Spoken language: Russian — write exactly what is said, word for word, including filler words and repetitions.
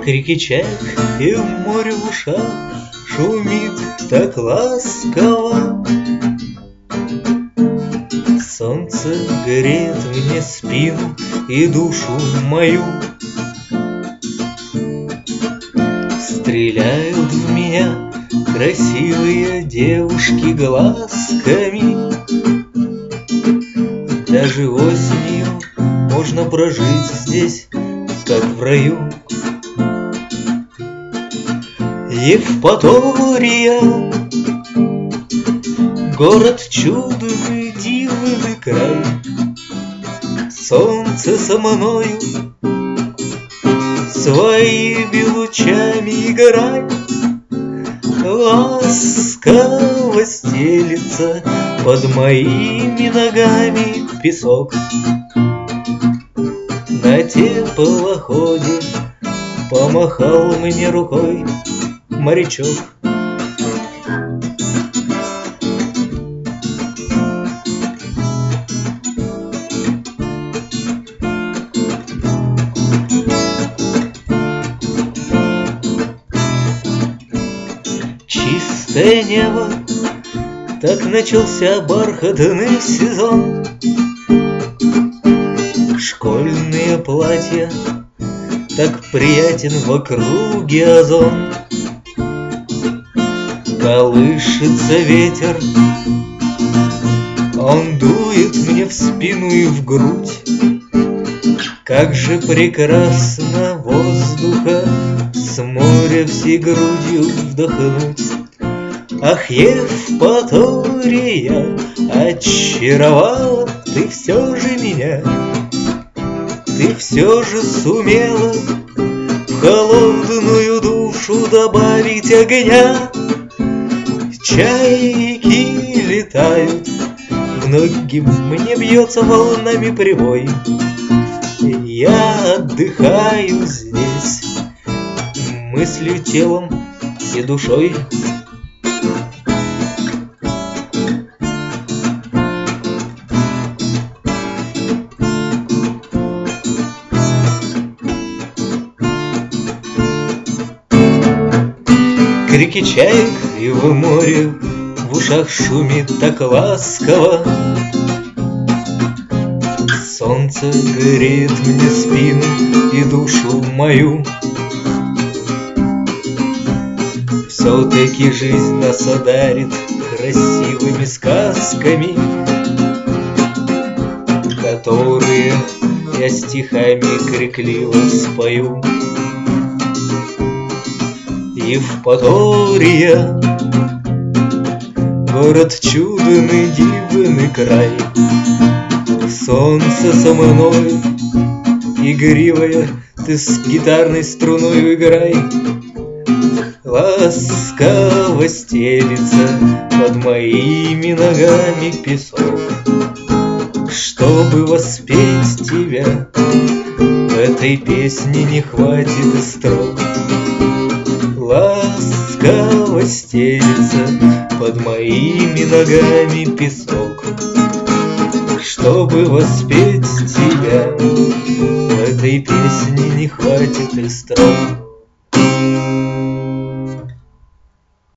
крики чаек, и море в ушах шумит так ласково. Солнце греет мне спину и душу мою. Стреляют в меня красивые девушки глазками. Даже осенью можно прожить здесь, как в раю. Евпатория, город чудный, дивный край. Солнце со мною своими лучами играй. Ласково стелится под моими ногами песок. На теплоходе помахал мне рукой морячок. Чистое небо, так начался бархатный сезон. Школьные платья, так приятен в округе озон. Колышется ветер, он дует мне в спину и в грудь. Как же прекрасно воздуха с моря всей грудью вдохнуть. Ах, Евпатория, очаровала ты все же меня. Ты все же сумела в холодную душу добавить огня. Чайки летают, в ноги мне бьется волнами прибой. Я отдыхаю здесь мыслью, телом и душой. Крики чаек, и в море в ушах шумит так ласково. Солнце греет мне спину и душу мою. Все-таки жизнь нас одарит красивыми сказками, которые я стихами крикливо спою. Евпатория, город чудный, дивный край. Солнце со мной, игривая, ты с гитарной струной играй. Ласково стелится под моими ногами песок. Чтобы воспеть тебя, в этой песне не хватит и строк. Ласково стелится под моими ногами песок. Чтобы воспеть тебя, в этой песне не хватит и строк.